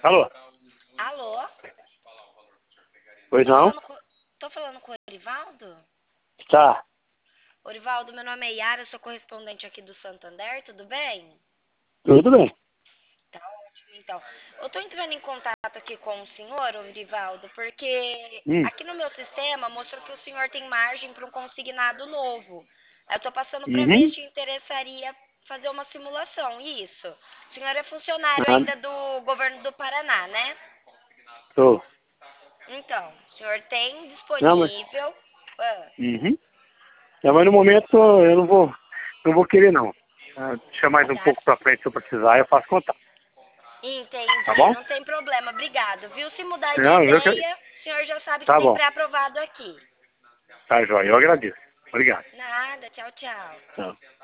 Alô? Alô? Pois Tô não? falando com, tô falando com o Orivaldo? Tá. Orivaldo, meu nome é Yara, eu sou correspondente aqui do Santander, tudo bem? Tudo bem. Tá ótimo, então. Eu tô entrando em contato aqui com o senhor, Orivaldo, porque Hum. aqui no meu sistema mostrou que o senhor tem margem para um consignado novo. Aí eu tô passando para ver Uhum. se te interessaria fazer uma simulação, isso. O senhor é funcionário Ah, ainda do governo do Paraná, né? tô. Então, o senhor tem Não, mas... disponível. Ah, Uhum. É, mas no momento eu não vou querer não. Deixa mais um tá. pouco pra frente se eu precisar, eu faço contato. Tá Entendi, bom? não tem problema. Obrigado, viu? Se mudar de Não, eu que... ideia, o senhor já sabe que Tá tem bom. pré-aprovado aqui. Tá, joia. Eu agradeço. Obrigado. Nada, tchau, tchau. Tchau.